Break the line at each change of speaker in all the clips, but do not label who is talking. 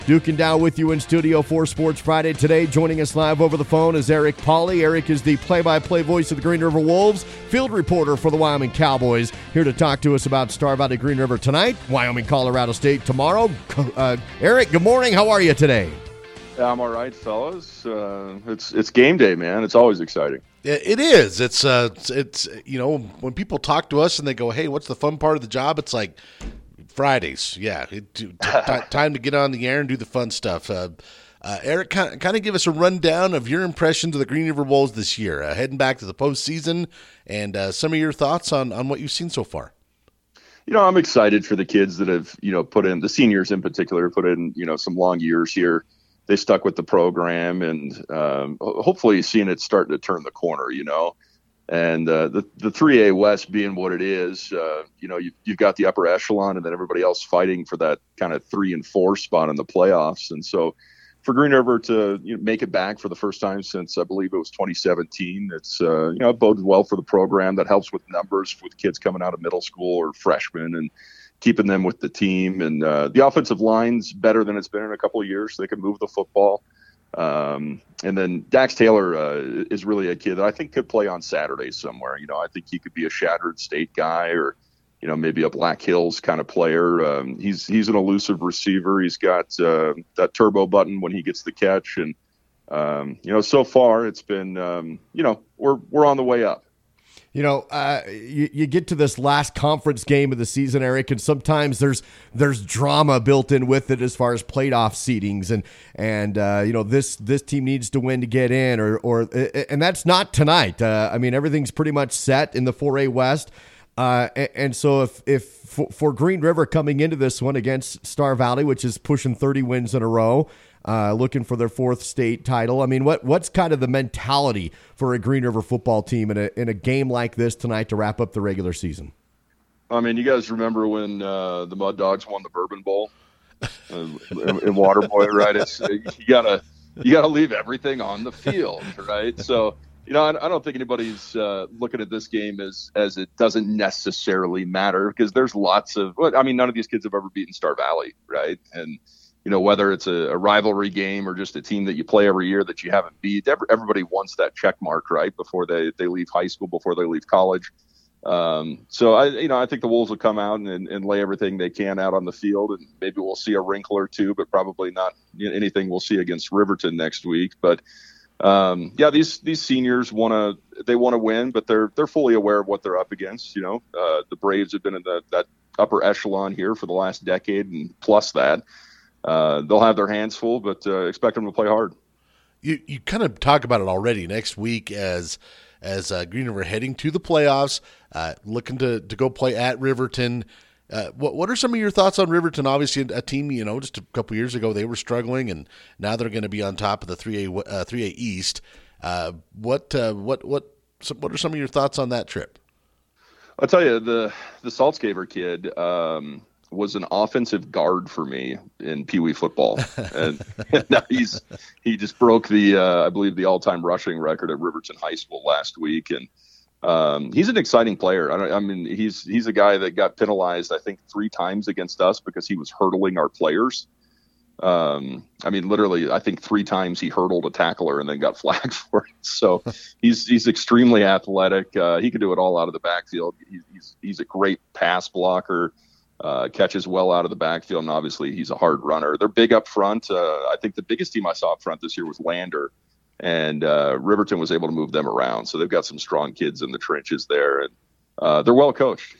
Duke and Dow with you in studio for Sports Friday. Today, joining us live over the phone is Eric Pauley. Eric is the play-by-play voice of the Green River Wolves, field reporter for the Wyoming Cowboys, here to talk to us about Star Valley Green River tonight, Wyoming, Colorado State tomorrow. Eric, good morning. How are you today?
I'm all right, fellas. It's game day, man. It's always exciting.
It is. It's when people talk to us and they go, "Hey, what's the fun part of the job?" It's like Fridays. Yeah, time to get on the air and do the fun stuff. Eric, kind of give us a rundown of your impressions of the Green River Wolves this year, heading back to the postseason, and some of your thoughts on what you've seen so far.
I'm excited for the kids that have, put in, the seniors in particular, put in, some long years here. They stuck with the program, and hopefully seeing it starting to turn the corner, And the 3A West being what it is, you've got the upper echelon and then everybody else fighting for that kind of 3 and 4 spot in the playoffs. And so for Green River to make it back for the first time since I believe it was 2017, it's it bodes well for the program. That helps with numbers with kids coming out of middle school or freshmen and keeping them with the team. And the offensive line's better than it's been in a couple of years. So they can move the football. And then Dax Taylor is really a kid that I think could play on Saturdays somewhere. I think he could be a Shattered State guy or, maybe a Black Hills kind of player. He's an elusive receiver. He's got that turbo button when he gets the catch. And, so far it's been, we're on the way up.
You get to this last conference game of the season, Eric, and sometimes there's drama built in with it as far as playoff seedings, and this team needs to win to get in, and that's not tonight. Everything's pretty much set in the 4A West, and so if for Green River coming into this one against Star Valley, which is pushing 30 wins in a row, looking for their 4th state title. What's kind of the mentality for a Green River football team in a game like this tonight to wrap up the regular season?
You guys remember when the Mud Dogs won the Bourbon Bowl in Waterboy, right? It's you gotta leave everything on the field, right? So I don't think anybody's looking at this game as it doesn't necessarily matter, because there's lots of none of these kids have ever beaten Star Valley, right? And whether it's a rivalry game or just a team that you play every year that you haven't beat, everybody wants that check mark, right, before they leave high school, before they leave college. So I think the Wolves will come out and lay everything they can out on the field, and maybe we'll see a wrinkle or two, but probably not anything we'll see against Riverton next week. But these seniors want to win, but they're fully aware of what they're up against. The Braves have been in that upper echelon here for the last decade, and plus that. They'll have their hands full, but expect them to play hard.
You kind of talk about it already next week as Green River heading to the playoffs, looking to go play at Riverton. What are some of your thoughts on Riverton? Obviously, a team just a couple years ago they were struggling, and now they're going to be on top of the 3A East. What are some of your thoughts on that trip?
I'll tell you, the Saltzgaver kid was an offensive guard for me in Pee Wee football. And now he just broke I believe the all-time rushing record at Riverton High School last week. And he's an exciting player. He's a guy that got penalized, I think, 3 times against us because he was hurdling our players. Literally, I think 3 times he hurdled a tackler and then got flagged for it. So he's extremely athletic. He can do it all out of the backfield. He's a great pass blocker. Catches well out of the backfield, and obviously he's a hard runner. They're big up front. I think the biggest team I saw up front this year was Lander, and Riverton was able to move them around. So they've got some strong kids in the trenches there, and they're well coached.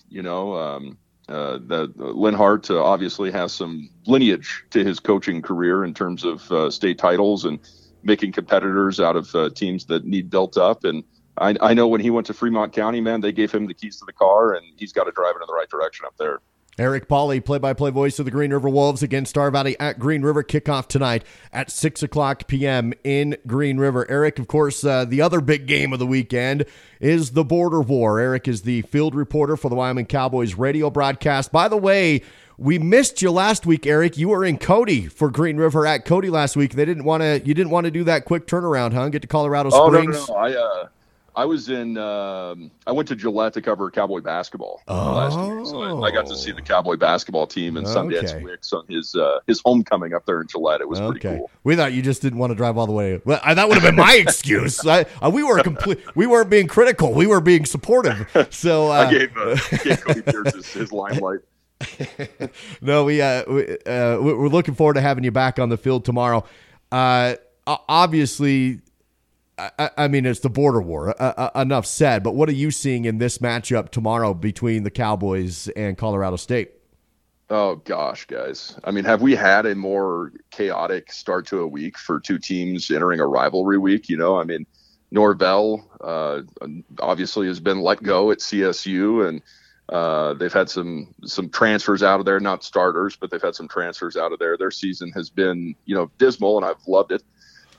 Lynn Hart obviously has some lineage to his coaching career in terms of state titles and making competitors out of teams that need built up. And I know when he went to Fremont County, man, they gave him the keys to the car, and he's got to drive it in the right direction up there.
Eric Pauley, play-by-play voice of the Green River Wolves against Star Valley at Green River. Kickoff tonight at 6 o'clock p.m. in Green River. Eric, of course, the other big game of the weekend is the Border War. Eric is the field reporter for the Wyoming Cowboys radio broadcast. By the way, we missed you last week, Eric. You were in Cody for Green River at Cody last week. You didn't want to do that quick turnaround, huh? Get to Colorado Springs.
No. I was in. I went to Gillette to cover Cowboy basketball last week, so I got to see the Cowboy basketball team and Sundance Wicks on his homecoming up there in Gillette. It was pretty cool.
We thought you just didn't want to drive all the way. Well, that would have been my excuse. We weren't being critical. We were being supportive. So
I gave Cody Pierce his limelight.
No, we're looking forward to having you back on the field tomorrow. Obviously. I mean, it's the border war. Enough said. But what are you seeing in this matchup tomorrow between the Cowboys and Colorado State?
Oh, gosh, guys. I mean, have we had a more chaotic start to a week for two teams entering a rivalry week? You know, I mean, Norvell obviously has been let go at CSU, and they've had some transfers out of there, not starters, but they've had some transfers out of there. Their season has been, dismal, and I've loved it.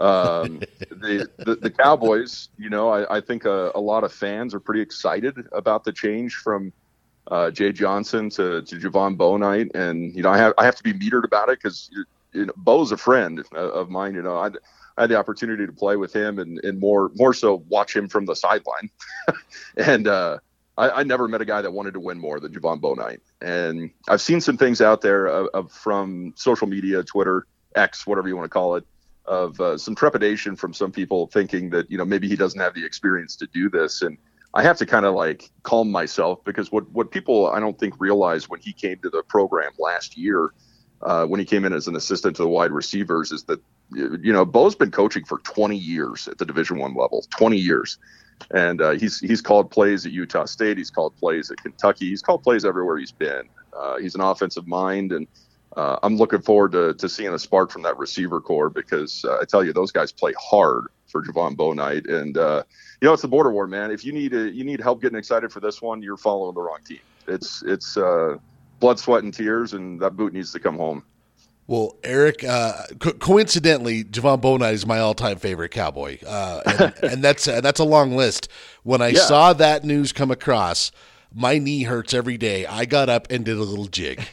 The Cowboys, I think a lot of fans are pretty excited about the change from Jay Johnson to Javon Bouknight, and I have to be metered about it because Bo's a friend of mine. I had the opportunity to play with him and more so watch him from the sideline, and I never met a guy that wanted to win more than Javon Bouknight. And I've seen some things out there from social media, Twitter, X, whatever you want to call it, of some trepidation from some people thinking that, maybe he doesn't have the experience to do this. And I have to kind of calm myself, because what people I don't think realize when he came to the program last year, when he came in as an assistant to the wide receivers, is that, Bo's been coaching for 20 years at the Division I level, 20 years. And he's called plays at Utah State. He's called plays at Kentucky. He's called plays everywhere he's been. He's an offensive mind, and I'm looking forward to seeing a spark from that receiver core, because I tell you, those guys play hard for Javon Bouknight. And, it's the border war, man. If you need help getting excited for this one, you're following the wrong team. It's blood, sweat, and tears, and that boot needs to come home.
Well, Eric, coincidentally, Javon Bouknight is my all-time favorite Cowboy, and that's a long list. When I saw that news come across, my knee hurts every day. I got up and did a little jig.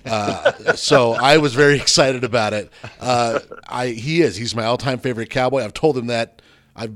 So I was very excited about it. He's my all-time favorite Cowboy. I've told him that. I've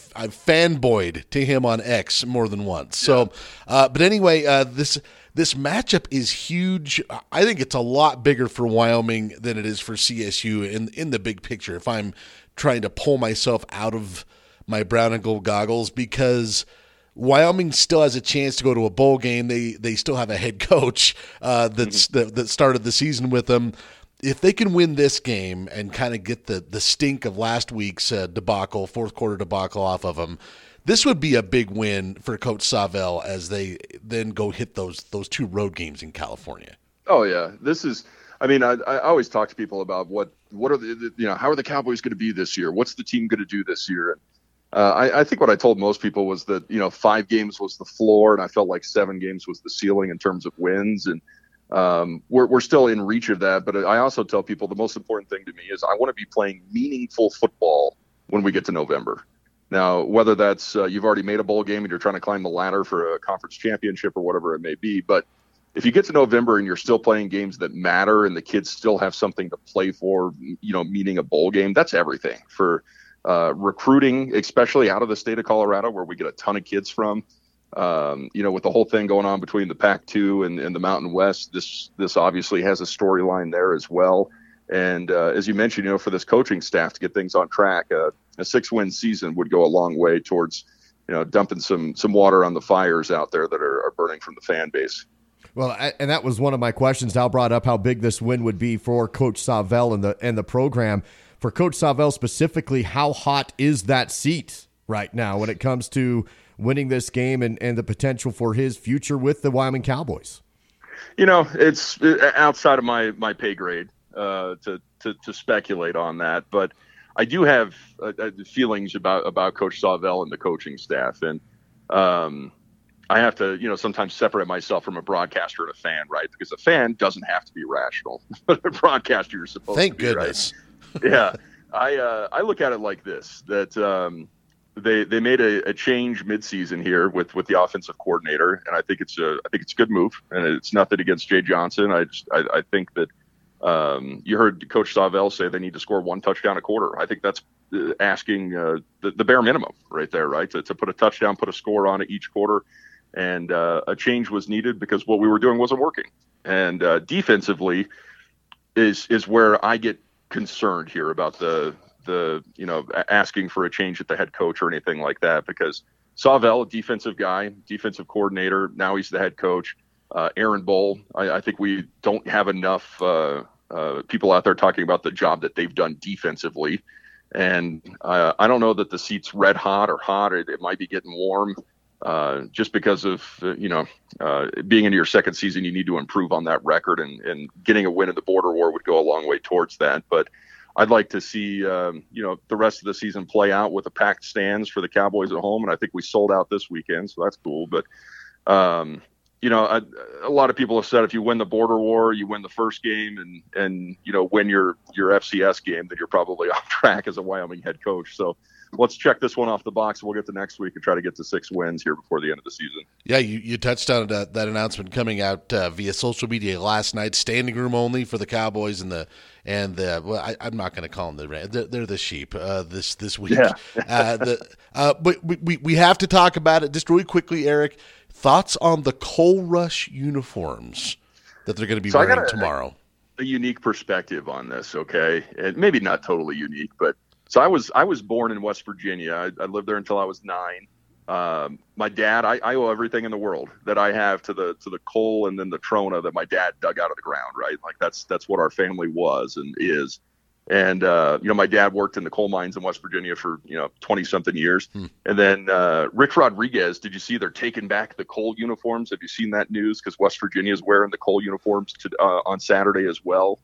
fanboyed to him on X more than once. So, but anyway, this matchup is huge. I think it's a lot bigger for Wyoming than it is for CSU in the big picture, if I'm trying to pull myself out of my brown and gold goggles, because Wyoming still has a chance to go to a bowl game. They still have a head coach that started the season with them. If they can win this game and kind of get the stink of last week's debacle, fourth quarter debacle off of them, this would be a big win for Coach Savell as they then go hit those two road games in California.
Oh yeah, this is. I mean, I always talk to people about what are how are the Cowboys going to be this year? What's the team going to do this year? And I think what I told most people was that 5 games was the floor, and I felt like 7 games was the ceiling in terms of wins. And we're still in reach of that. But I also tell people the most important thing to me is I want to be playing meaningful football when we get to November. Now, whether that's you've already made a bowl game and you're trying to climb the ladder for a conference championship or whatever it may be, but if you get to November and you're still playing games that matter and the kids still have something to play for, meaning a bowl game, that's everything for recruiting, especially out of the state of Colorado, where we get a ton of kids from. With the whole thing going on between the Pac-2 and the Mountain West, this obviously has a storyline there as well. And as you mentioned, for this coaching staff to get things on track, a 6-win season would go a long way towards, dumping some water on the fires out there that are burning from the fan base.
Well, and that was one of my questions. Al brought up how big this win would be for Coach Savell and the program. For Coach Savell specifically, how hot is that seat right now when it comes to winning this game and the potential for his future with the Wyoming Cowboys?
It's outside of my pay grade to speculate on that, but I do have feelings about Coach Savell and the coaching staff, and I have to sometimes separate myself from a broadcaster and a fan, right? Because a fan doesn't have to be rational, but a broadcaster, you're supposed
Thank
to be.
Goodness.
Right? Yeah, I look at it like this: that they made a change midseason here with the offensive coordinator, and I think it's a good move, and it's nothing against Jay Johnson. I think that you heard Coach Savell say they need to score 1 touchdown a quarter. I think that's asking the bare minimum right there, right? To put a touchdown, put a score on it each quarter. And a change was needed because what we were doing wasn't working. And defensively is where I get concerned here about the asking for a change at the head coach or anything like that, because Savell, a defensive guy, defensive coordinator, now he's the head coach. Aaron Bull, I think we don't have enough people out there talking about the job that they've done defensively. And I don't know that the seat's red hot or hot. It might be getting warm. Just because of, being into your second season, you need to improve on that record, and getting a win at the border war would go a long way towards that. But I'd like to see, the rest of the season play out with the packed stands for the Cowboys at home. And I think we sold out this weekend, so that's cool. But, a lot of people have said if you win the border war, you win the first game and win your FCS game, then you're probably off track as a Wyoming head coach. So let's check this one off the box. We'll get to next week and try to get to 6 wins here before the end of the season.
Yeah, you touched on that announcement coming out via social media last night. Standing room only for the Cowboys and the I'm not going to call them they're the sheep this week.
Yeah.
But we have to talk about it just really quickly, Eric. Thoughts on the Coal Rush uniforms that they're going to be wearing tomorrow?
A unique perspective on this, okay, and maybe not totally unique, but. So I was born in West Virginia. I lived there until I was 9. My dad, I owe everything in the world that I have to the coal and then the Trona that my dad dug out of the ground, right? Like that's what our family was and is. And, my dad worked in the coal mines in West Virginia for, 20 something years. And then Rich Rodriguez, did you see they're taking back the coal uniforms? Have you seen that news? Because West Virginia is wearing the coal uniforms on Saturday as well.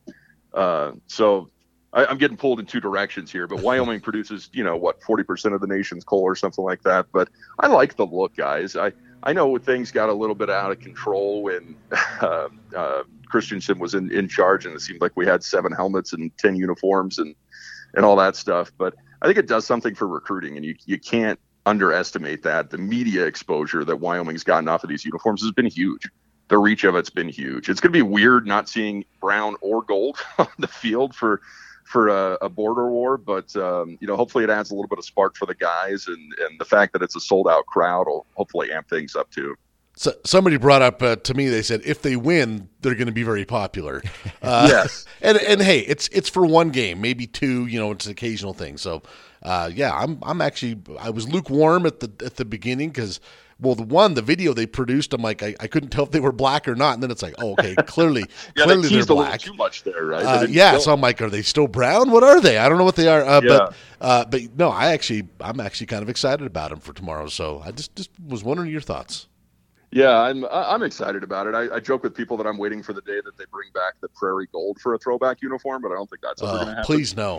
So I'm getting pulled in two directions here, but Wyoming produces, 40% of the nation's coal or something like that. But I like the look, guys. I know things got a little bit out of control when Christensen was in charge, and it seemed like we had 7 helmets and 10 uniforms and all that stuff. But I think it does something for recruiting, and you can't underestimate that. The media exposure that Wyoming's gotten off of these uniforms has been huge. The reach of it's been huge. It's going to be weird not seeing brown or gold on the field for a border war, but hopefully it adds a little bit of spark for the guys, and the fact that it's a sold out crowd will hopefully amp things up too.
So somebody brought up to me, they said if they win, they're going to be very popular.
Yes,
and hey, it's for one game, maybe 2. It's an occasional thing. So I'm actually, I was lukewarm at the beginning because. Well, the video they produced, I'm like, I couldn't tell if they were black or not. And then it's like, oh, okay, clearly
they
they're
teased
black.
A little too much there, right?
So I'm like, are they still brown? What are they? I don't know what they are. But no, I'm actually kind of excited about them for tomorrow. So I just was wondering your thoughts.
Yeah, I'm excited about it. I joke with people that I'm waiting for the day that they bring back the prairie gold for a throwback uniform, but I don't think that's ever going to happen.
Please no.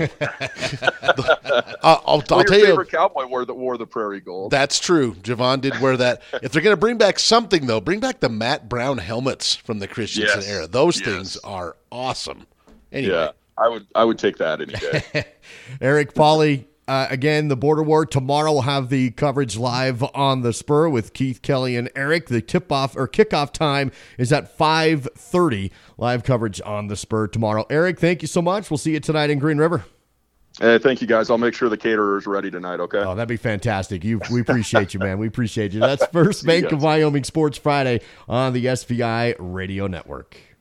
I'll tell you,
your favorite cowboy wore the prairie gold.
That's true. Javon did wear that. If they're going to bring back something, though, bring back the Matt Brown helmets from the Christensen era. Those things are awesome. Anyway,
yeah, I would take that any day.
Eric Pauly. Again, the border war tomorrow. We'll have the coverage live on the Spur with Keith, Kelly, and Eric. The kickoff time is at 5:30. Live coverage on the Spur tomorrow. Eric, thank you so much. We'll see you tonight in Green River.
Hey, thank you, guys. I'll make sure the caterer's ready tonight, okay?
Oh, that'd be fantastic. We appreciate you, man. We appreciate you. That's First Bank of Wyoming Sports Friday on the SVI Radio Network.